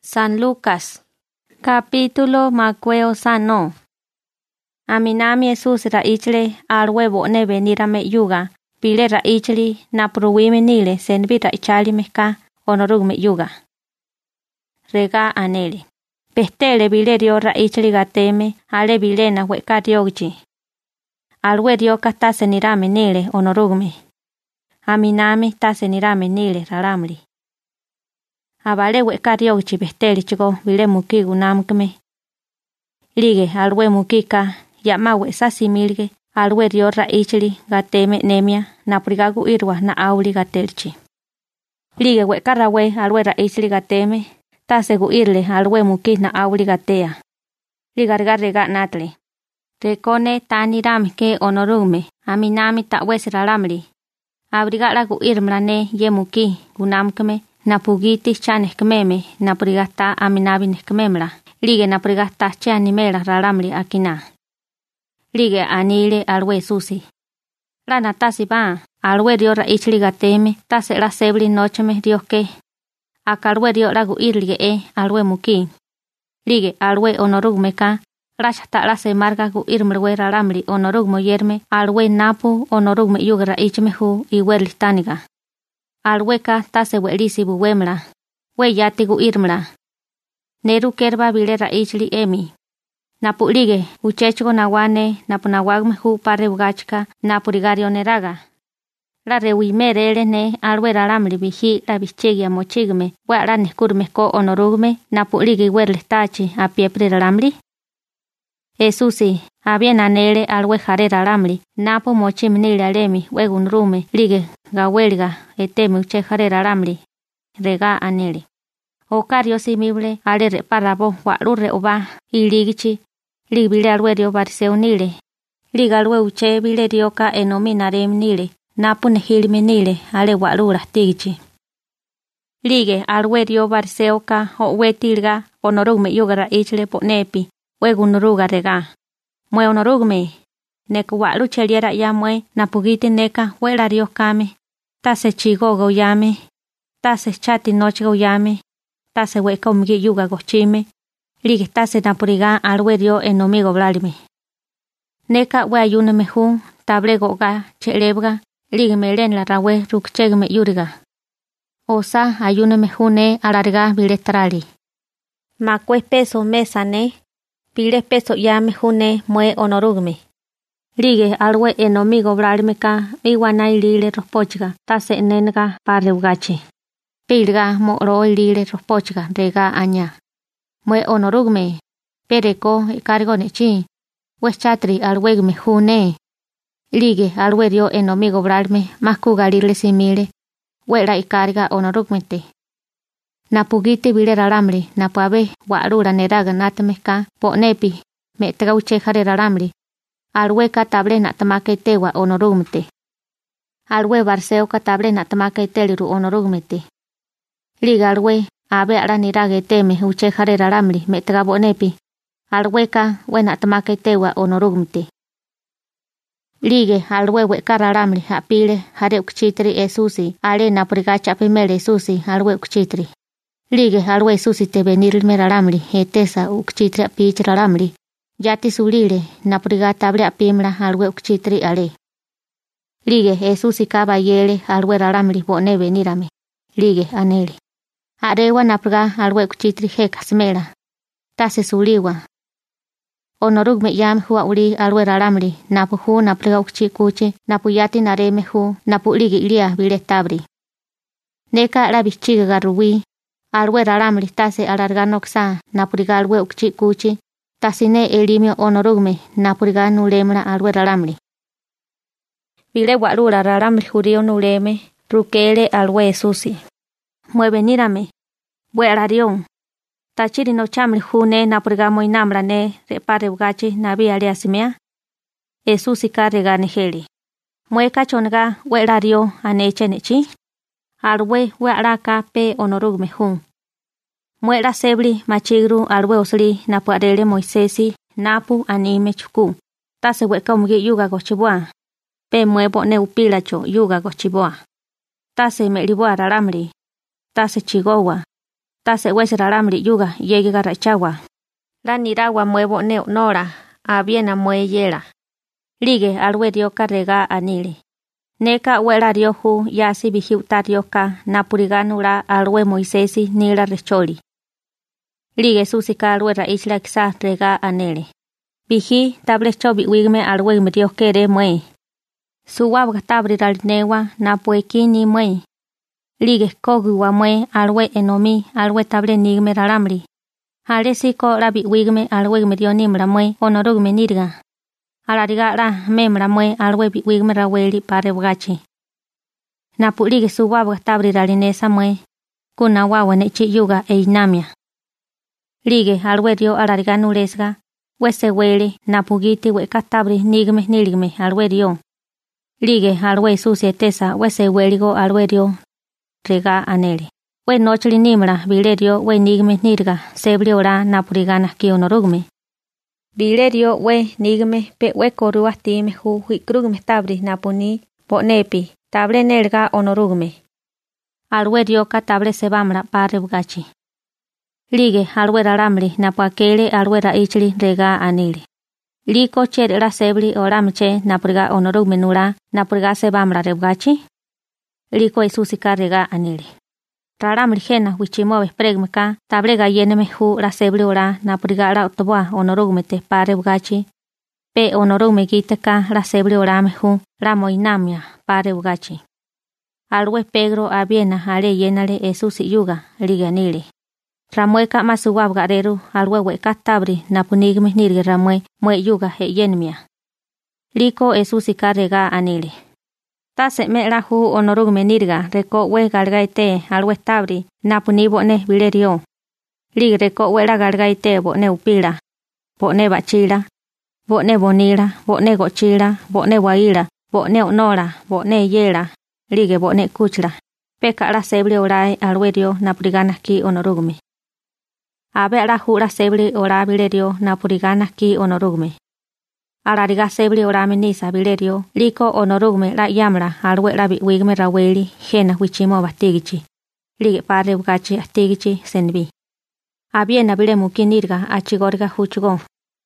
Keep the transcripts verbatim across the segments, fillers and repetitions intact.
San Lucas, capítulo macueo sano. Aminami Jesús raichle alwe bone venirame yuga, pile raichli na pruwime nile senvi raichali meka onorugme yuga. Rega anele. Pestele bilerio raichli gateme ale bilena weka diogchi. Alwe dioka tase nirame nile onorugme. Aminami tase nirame nile raramli. Abale weka diogchi pestele chico bile muki gunamkme. Lige alwe mukika yama wesa similge alwe dio raichli gateme nemia na prigagu irwa na auli gatelchi. Lige weka rawe alwe raichli gateme tase gu irle alwe muki na auli gatea. Ligarga rega natle. Rekone tani ram ke onorume aminami ta wes raramli. Abrigala gu irmlane ye muki gunamkme na pugiti chanes kmeme na prigasta aminabi neskmemla. Lige na prigasta chanimela raramli akina. Lige anile alwe susi. Rana tasi ba, alwe dio raichli gateme, tase la sebli nocheme dioske. Akalwe dio lagu irlige e alwe muki. Lige alwe onorugmeka, rachata la se marga gu irmlwe raramli onorugmo yerme, alwe napu onorugme yuga raichme hu i werlistaniga. Alweka tase welisi buwemla, we yati gu irmla. Neru kerba bile raichli emi. Napu lige, uchechko nawane, napu nawagme hu pare ugachka, napu rigario neraga. La rewi rele ne alwe raramli bihi la bichegia mochigme, wa la neskurme ko onorugme, napu lige werle tachi a piepri raramli. Esusi, abien anele alwe jare raramli, napu mochimnile alemi, wegunrume, lige, gawelga, eteme uche jare raramli. Rega anele. Okario simible ale reparabo walure oba iligichi libile alwerio barseunile ligalwe uche bile dioka enominarem nile napune hilme nile ale walura tigichi lige alwerio barseoka o wetilga onorume yugara ichle ponepi wegunuruga rega mwe onorume neku walu cheliera yamwe napugiti neka welario kame tase chigogo yame tase chati nochgo yame tase weka umgi yuga gochime, lige tase napuriga alwerio enomigo blalime. Neka we ayune mehu, table goga, chelebga, lige melen la rawe rukchegme yuriga. Osa ayune mehu ne alarga biletrali. Makwe peso mesa ne, pile peso ya mehu ne mue onorugme. Lige alwe enomigo blalime iwana ilile rospochga, tase nenga pareugache. Pilga moro lile rospochga rega aña. Mue onorugme. Pereko cargo nechi. Weschatri alwegme june. Lige alwerio enomigo bralme maskuga lile simile. Wera y carga onorugmete. Napugiti bile raramli. Napuabe warura neraga natemeka po nepi. Metega uchejare raramli. Alweka table natamake tewa onorugmete. Alwe barseo katable natamake teliru onorugmete. Liga alwe, abe ara nirage teme uche jare raramli metega bonepi. Alweka, wena tamake tewa onorugmte. Lige alwe weka raramli apile jare ukchitri e susi, ale naprigacha pimele susi alwe ukchitri. Lige alwe susi te venir me raramli, etesa ukchitri apich raramli. Yati sulile, naprigata abre apimla alwe ukchitri ale. Lige e susi kabayele alwe raramli bone venirame. Lige anele. Arewa napraga alwe kuchitri heka smela. Tase suliwa. Onorugme yam hua uli alwe raramli. Napu hu napraga ukchi kuche. Napu yati nareme hu. Napu ligi ilia bile tabri. Neka la bichiga garuwi. Alwe raramli tase alarganoksa. Napuriga alwe ukchi kuche. Tasine elimio onorugme. Napuriga nulemla alwe raramli. Bile walura raramli jurio nuleme. Rukele alwe susi. Muevenírame, buerarión. Tachiri no chamli june napurgamo inamra ne repare ugachi nabi aliasimea. Esusi carrega negeli. Mueca chonga buerario aneche nechi. Alwe wearaka pe onorugme jun. Muera sebli machigru alwe osli napuarele Moisesi napu anime chuku. Tase weka umgi yuga gochibua. Pe muevo ne upilacho yuga gochibua. Tase melibua raramli. Tase chigowa. tase wese raramri yuga yegi garachawa. La nirawa muevo neo nora, abiena mue yela. Lige alwe dioka rega anili. Neka wela riohu yasi bihiuta rioka napuriganura alwe Moisesi nila recholi. Lige susika alwe raisla kisa rega anili. Bihi table chobi wigme alwe mediokere mue. Suwa tabri ralnewa napueki ni mue. Lige kogu wa mue alwe enomi alwe table nigme raramri. Hale siko rabi wigme alwe medionimra mue onorugme nirga. Alariga memra mue alwe bi wigme raweli pare wgachi. Napu lige suwa tabri ralinesa mue. Kuna wawa nechi yuga e inamia. Lige alwe dio alariga nuresga. Wese wele napugiti we katabri nigme nirigme alwe dio. Lige alwe susie tesa wese weligo alwe dio. Rega anele. We nochli nimra bilerio we nigme nirga sebri ora napurigana ki onorugme. Bilerio we nigme pe we korua time hu huikrugme tabri napuni po nepi table nerga onorugme. Alwe dio katable sebamra pare bugachi. Lige alwe raramri napuakele alwe raichli rega anele. Liko chere la sebri oramche napuriga onorugme nura napuriga sebamra rebugachi. Liko isusika rega anele. Raramri jena wichimobe pregmeka tablega yeneme hu la sebri ora napuriga la otoboa onorugmete pare bugachi. Pe onorugme giteka la sebri orame hu la moinamia pare bugachi. Alwe Pedro abiena ale yenale esusi yuga liganile. Ramueka masuwab gareru alwe weka tabri napunigme nirge ramue mue yuga he yenmia. Liko esusi karega anile. Tase me la hu onorugme nirga reko we galgaite alwe tabri napunibo ne bilerio. Lig reko we la galgaite bo ne upila. Bo ne bachila. Bo ne bonila. Bo ne gochila. Bo ne waila. Bo ne onora. Bo ne yela. Lige bo ne kuchla. Peka la sebri orai alwe dio napurigana ki onorugme. Abe la hu la sebri ora bilerio napurigana ki onorugme. Alariga sebri orame nisa bilerio liko onorugme la yamra alwe la wigme raweli jena wichimo batigichi. Lige pare bugachi atigichi senbi. Abiena bile mukinirga achigorga huchugo.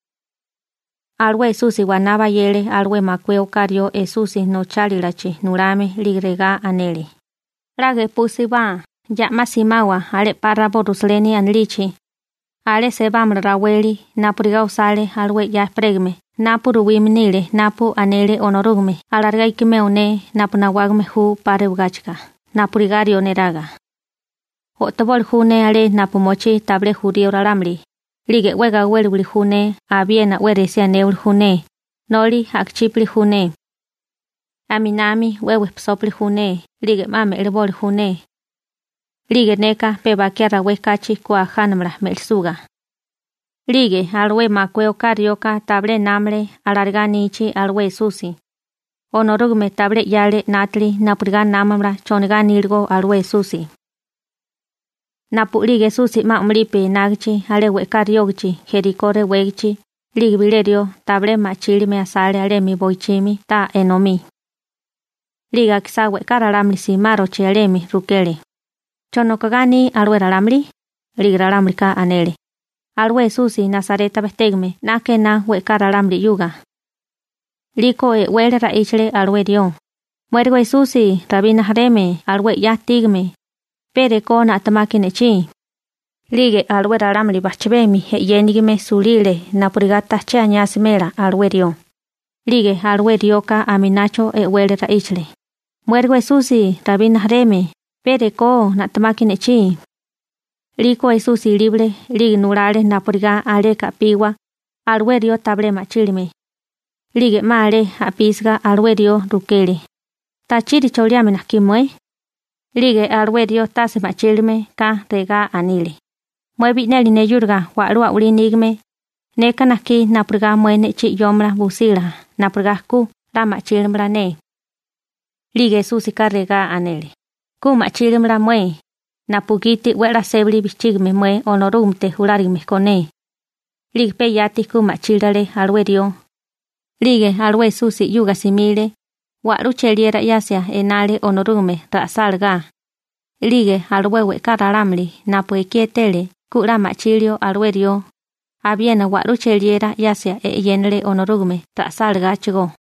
Alwe susi wanaba yele alwe makwe okario e susi no chalilachi nurame ligrega anele. Rage pusi ba ya masimawa ale para borusleni anlichi. Ale sebamra raweli napuriga usale alwe ya pregme. Napu ruwimnile napu anele onorugme alarga ikimeune napu nawagme hu pare bugachka napurigario neraga. Otobol hune ale napu mochi table jurio raramri. Lige wega welwili hune abiena weresia neul hune. Noli akchipli hune. Aminami wewe psopli hune. Lige mame elbol hune. Lige neka pebakiara wekachi kwa hanmra melsuga. Lige alwe makwe okarioka table namre alarganichi alwe susi. Onorugme table yale natli napuriga namamra choniga nilgo alwe susi. Napu lige susi ma umlipe nagchi ale wekariogichi jerikore wegichi. Lige bilerio table machili me asale ale mi boichimi ta enomi. Liga kisa wekararamli si marochi alemi rukele. Chonokagani alwe raramli. Lige raramli ka anele. Alwe susi Nazareta bestegme nake na wekararamri yuga. Liko e wele raichle alwe dio. Muerwe susi rabina hareme alwe ya tigme. Pere ko na tamakine chi. Lige alwe raramri bachbemi he yenigme sulile napurigata che añasimera alwe dio. Lige alwe dioka aminacho e wele raichle. Muerwe susi rabina hareme. Pere ko na tamakine chi. Liko e susi libre, lig nurale napuriga ale kapiwa, alwerio table machilime. Lige male apisga alwerio rukele. Tachiri choliame nakimwe. Lige alwerio tase machilime ka rega anile. Muebi neli ne yurga walua ulinigme. Neka naki napuriga muene chi yomra busila, napuriga ku la machilimra ne. Lige susi ka rega anile. Ku machilimra mue. Napugiti wera sebli bichigme mue onorumte jurarigme kone. Lig pe yati ku machilale alwe dio. Lige alwe susi yuga simile. Waru cheliera yasia enale onorume ra salga. lige alwe weka raramli napu ekietele kura machilio alwe rio. Abiena waru cheliera yasia e yenle onorugume ta salga chigo.